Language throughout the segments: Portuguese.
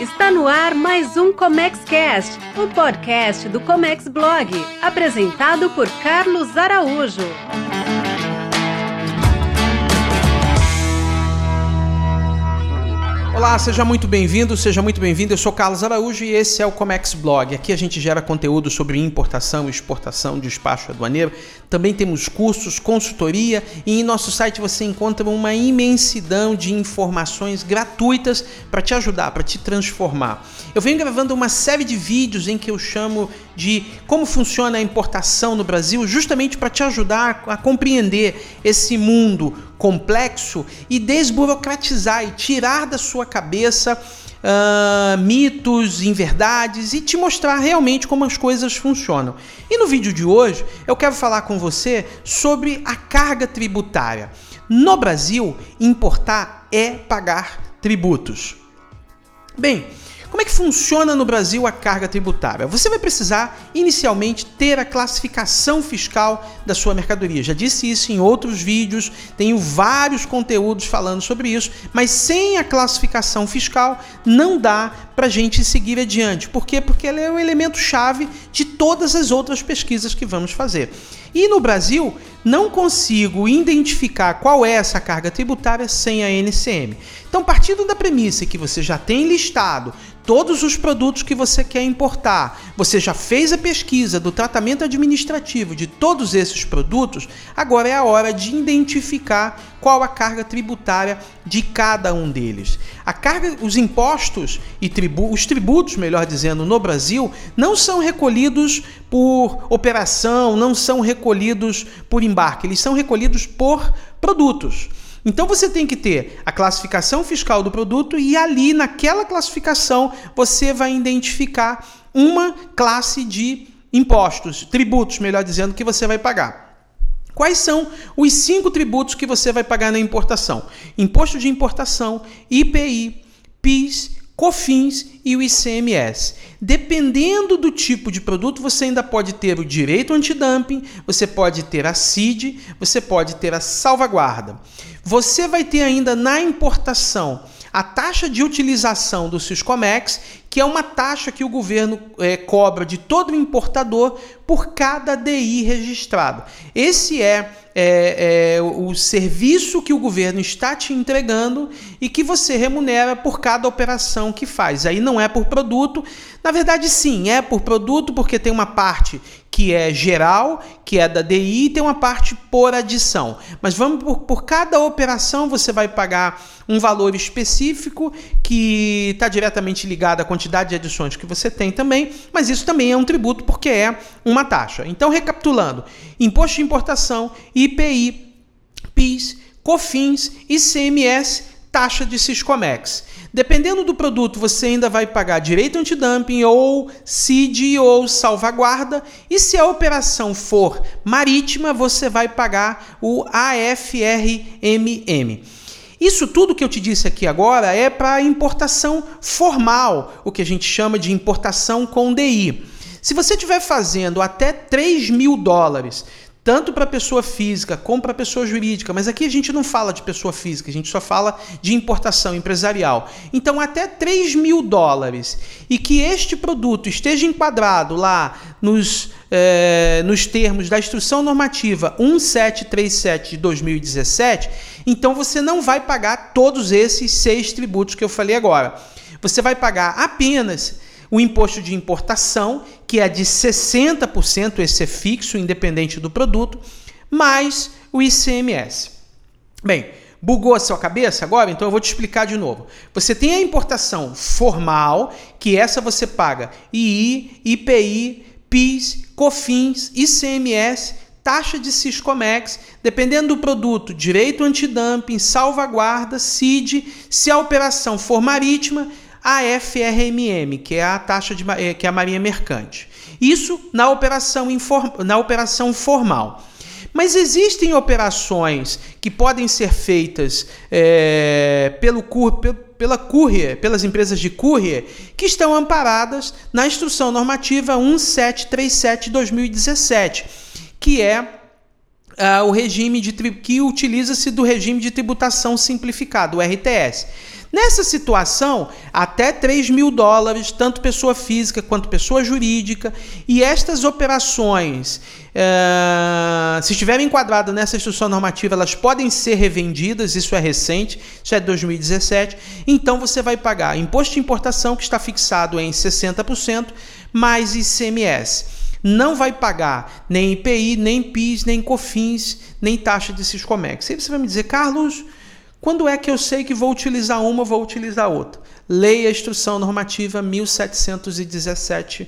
Está no ar mais um ComexCast, o podcast do Comex Blog, apresentado por Carlos Araújo. Olá, seja muito bem-vindo, eu sou Carlos Araújo e esse é o Comex Blog. Aqui a gente gera conteúdo sobre importação, exportação, despacho aduaneiro. Também temos cursos, consultoria e em nosso site você encontra uma imensidão de informações gratuitas para te ajudar, para te transformar. Eu venho gravando uma série de vídeos em que eu chamo de como funciona a importação no Brasil, justamente para te ajudar a compreender esse mundo complexo e desburocratizar e tirar da sua cabeça mitos, inverdades e te mostrar realmente como as coisas funcionam. E no vídeo de hoje eu quero falar com você sobre a carga tributária. No Brasil, importar é pagar tributos. Bem, como é que funciona no Brasil a carga tributária? Você vai precisar, inicialmente, ter a classificação fiscal da sua mercadoria. Já disse isso em outros vídeos, tenho vários conteúdos falando sobre isso, mas sem a classificação fiscal não dá para a gente seguir adiante. Por quê? Porque ela é o elemento-chave de todas as outras pesquisas que vamos fazer. E no Brasil, não consigo identificar qual é essa carga tributária sem a NCM. Então, partindo da premissa que você já tem listado todos os produtos que você quer importar, você já fez a pesquisa do tratamento administrativo de todos esses produtos, agora é a hora de identificar qual a carga tributária de cada um deles. Os impostos e os tributos, melhor dizendo, no Brasil, não são recolhidos por operação, não são recolhidos por embarque, eles são recolhidos por produtos. Então você tem que ter a classificação fiscal do produto e ali naquela classificação você vai identificar uma classe de impostos, tributos, melhor dizendo, que você vai pagar. Quais são os 5 tributos que você vai pagar na importação? Imposto de importação, IPI, PIS, COFINS e o ICMS. Dependendo do tipo de produto, você ainda pode ter o direito antidumping, você pode ter a CID, você pode ter a salvaguarda. Você vai ter ainda na importação a taxa de utilização do Siscomex, que é uma taxa que o governo cobra de todo importador por cada DI registrado. Esse é o serviço que o governo está te entregando e que você remunera por cada operação que faz. Aí não é por produto. Na verdade, sim, é por produto, porque tem uma parte que é geral, que é da DI, e tem uma parte por adição. Mas vamos por cada operação você vai pagar um valor específico que está diretamente ligado à quantidade de adições que você tem também, mas isso também é um tributo porque é uma taxa. Então, recapitulando, imposto de importação, IPI, PIS, COFINS, ICMS, taxa de Siscomex. Dependendo do produto, você ainda vai pagar direito antidumping ou CID ou salvaguarda. E se a operação for marítima, você vai pagar o AFRMM. Isso tudo que eu te disse aqui agora é para importação formal, o que a gente chama de importação com DI. Se você estiver fazendo até $3.000, tanto para pessoa física como para pessoa jurídica, mas aqui a gente não fala de pessoa física, a gente só fala de importação empresarial. Então, até $3.000 e que este produto esteja enquadrado lá nos termos da Instrução Normativa 1737 de 2017, então você não vai pagar todos esses 6 tributos que eu falei agora. Você vai pagar apenas o imposto de importação, que é de 60%, esse é fixo, independente do produto, mais o ICMS. Bem, bugou a sua cabeça agora? Então eu vou te explicar de novo. Você tem a importação formal, que essa você paga II, IPI, PIS, COFINS, ICMS, taxa de Siscomex, dependendo do produto, direito antidumping, salvaguarda, CID, se a operação for marítima, a FRMM, que é a taxa que é a Marinha Mercante. Isso na operação formal. Mas existem operações que podem ser feitas pelas empresas de courier que estão amparadas na Instrução Normativa 1737 de 2017, que é o regime que utiliza-se do regime de tributação simplificado, o RTS. Nessa situação, até $3.000, tanto pessoa física quanto pessoa jurídica, e estas operações, se estiverem enquadradas nessa instrução normativa, elas podem ser revendidas, isso é recente, isso é de 2017, então você vai pagar imposto de importação, que está fixado em 60%, mais ICMS. Não vai pagar nem IPI, nem PIS, nem COFINS, nem taxa de Siscomex. Aí você vai me dizer, Carlos, quando é que eu sei que vou utilizar uma ou vou utilizar outra? Leia a Instrução Normativa 1737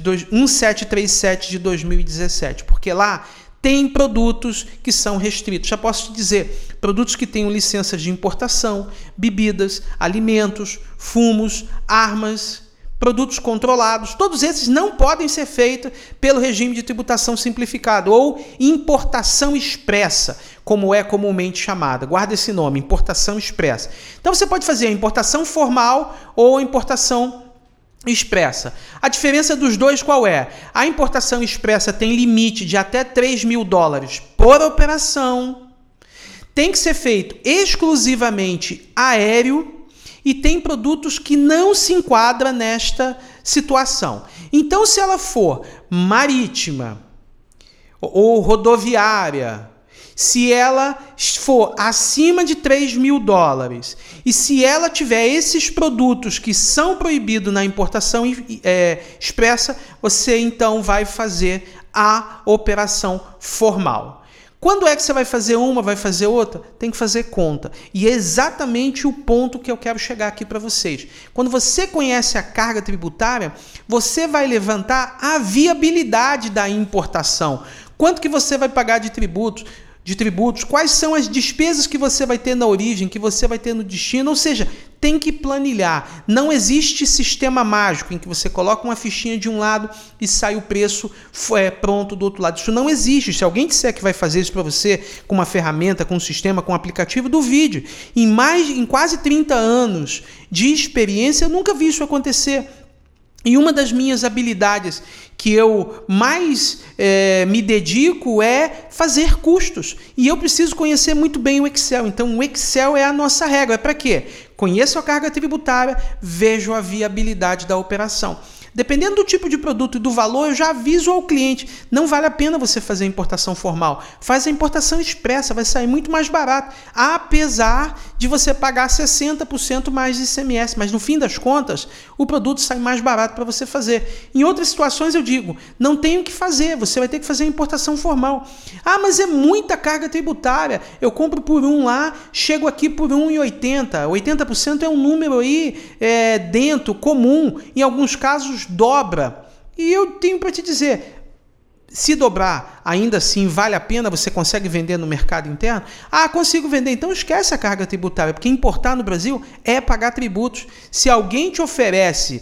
1737 de 2017, porque lá tem produtos que são restritos. Já posso te dizer, produtos que tenham licenças de importação, bebidas, alimentos, fumos, armas, produtos controlados, todos esses não podem ser feitos pelo regime de tributação simplificado ou importação expressa, como é comumente chamada. Guarda esse nome, importação expressa. Então você pode fazer a importação formal ou a importação expressa. A diferença dos dois qual é? A importação expressa tem limite de até $3.000 por operação, tem que ser feito exclusivamente aéreo, e tem produtos que não se enquadram nesta situação. Então, se ela for marítima ou rodoviária, se ela for acima de $3.000 e se ela tiver esses produtos que são proibidos na importação expressa, você então vai fazer a operação formal. Quando é que você vai fazer uma, vai fazer outra? Tem que fazer conta. E é exatamente o ponto que eu quero chegar aqui para vocês. Quando você conhece a carga tributária, você vai levantar a viabilidade da importação. Quanto que você vai pagar de tributos? Quais são as despesas que você vai ter na origem, que você vai ter no destino, ou seja, tem que planilhar. Não existe sistema mágico em que você coloca uma fichinha de um lado e sai o preço pronto do outro lado. Isso não existe. Se alguém disser que vai fazer isso para você com uma ferramenta, com um sistema, com um aplicativo, duvide. Em quase 30 anos de experiência, eu nunca vi isso acontecer. E uma das minhas habilidades que eu mais me dedico é fazer custos. E eu preciso conhecer muito bem o Excel. Então, o Excel é a nossa regra. É para quê? Conheço a carga tributária, vejo a viabilidade da operação. Dependendo do tipo de produto e do valor, eu já aviso ao cliente, não vale a pena você fazer a importação formal. Faz a importação expressa, vai sair muito mais barato, apesar de você pagar 60% mais de ICMS. Mas no fim das contas, o produto sai mais barato para você fazer. Em outras situações eu digo, não tem o que fazer, você vai ter que fazer a importação formal. Ah, mas é muita carga tributária, eu compro por um lá, chego aqui por 1,80. 80% é um número aí dentro, comum, em alguns casos dobra. E eu tenho para te dizer, se dobrar, ainda assim vale a pena, você consegue vender no mercado interno? Ah, consigo vender, então esquece a carga tributária, porque importar no Brasil é pagar tributos. Se alguém te oferece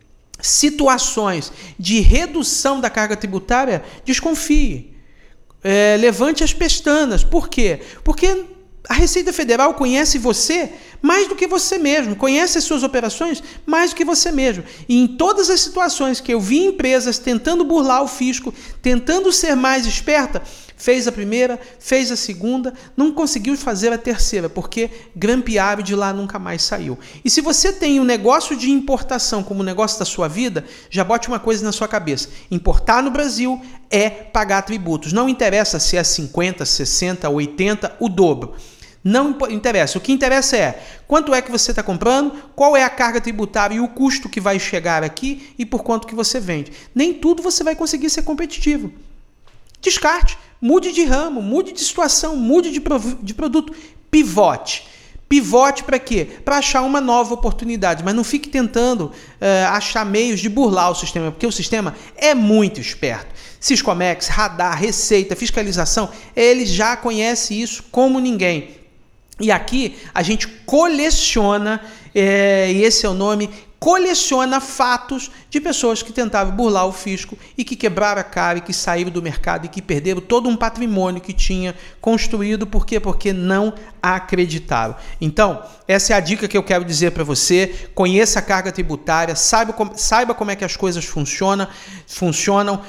situações de redução da carga tributária, desconfie. Levante as pestanas. Por quê? Porque a Receita Federal conhece você mais do que você mesmo, conhece as suas operações mais do que você mesmo. E em todas as situações que eu vi empresas tentando burlar o fisco, tentando ser mais esperta, fez a primeira, fez a segunda, não conseguiu fazer a terceira, porque grampearam de lá nunca mais saiu. E se você tem um negócio de importação como negócio da sua vida, já bote uma coisa na sua cabeça. Importar no Brasil é pagar tributos. Não interessa se é 50, 60, 80, o dobro. Não interessa. O que interessa é quanto é que você está comprando, qual é a carga tributária e o custo que vai chegar aqui e por quanto que você vende. Nem tudo você vai conseguir ser competitivo. Descarte, mude de ramo, mude de situação, mude de produto, pivote. Pivote para quê? Para achar uma nova oportunidade, mas não fique tentando achar meios de burlar o sistema, porque o sistema é muito esperto. Siscomex, radar, receita, fiscalização, eles já conhecem isso como ninguém. E aqui a gente coleciona, e esse é o nome, coleciona fatos de pessoas que tentavam burlar o fisco e que quebraram a cara e que saíram do mercado e que perderam todo um patrimônio que tinha construído. Por quê? Porque não acreditaram. Então, essa é a dica que eu quero dizer para você. Conheça a carga tributária, saiba como é que as coisas funcionam,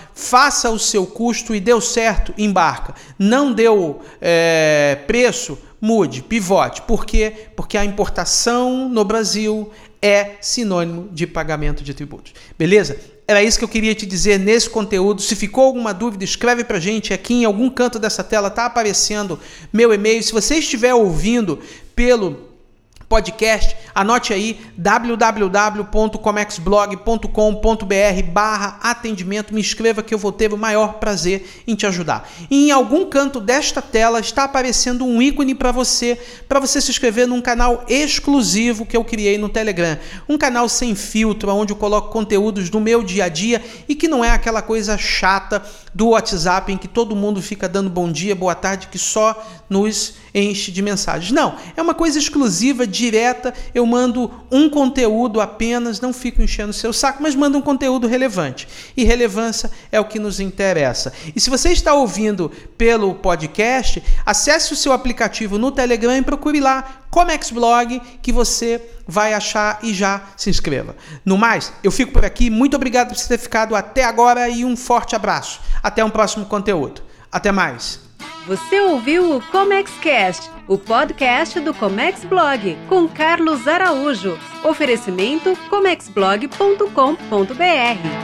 faça o seu custo e deu certo, embarca. Não deu preço, mude, pivote. Por quê? Porque a importação no Brasil é sinônimo de pagamento de tributos. Beleza? Era isso que eu queria te dizer nesse conteúdo. Se ficou alguma dúvida, escreve pra gente. Aqui em algum canto dessa tela tá aparecendo meu e-mail. Se você estiver ouvindo pelo podcast, anote aí www.comexblog.com.br/atendimento, me inscreva que eu vou ter o maior prazer em te ajudar. E em algum canto desta tela está aparecendo um ícone para você se inscrever num canal exclusivo que eu criei no Telegram, um canal sem filtro, onde eu coloco conteúdos do meu dia a dia e que não é aquela coisa chata do WhatsApp em que todo mundo fica dando bom dia, boa tarde, que só nos enche de mensagens. Não, é uma coisa exclusiva, direta, eu mando um conteúdo apenas, não fico enchendo o seu saco, mas mando um conteúdo relevante. E relevância é o que nos interessa. E se você está ouvindo pelo podcast, acesse o seu aplicativo no Telegram e procure lá Comex Blog, que você vai achar e já se inscreva. No mais, eu fico por aqui. Muito obrigado por você ter ficado até agora e um forte abraço. Até um próximo conteúdo. Até mais. Você ouviu o ComexCast, o podcast do Comex Blog, com Carlos Araújo. Oferecimento comexblog.com.br.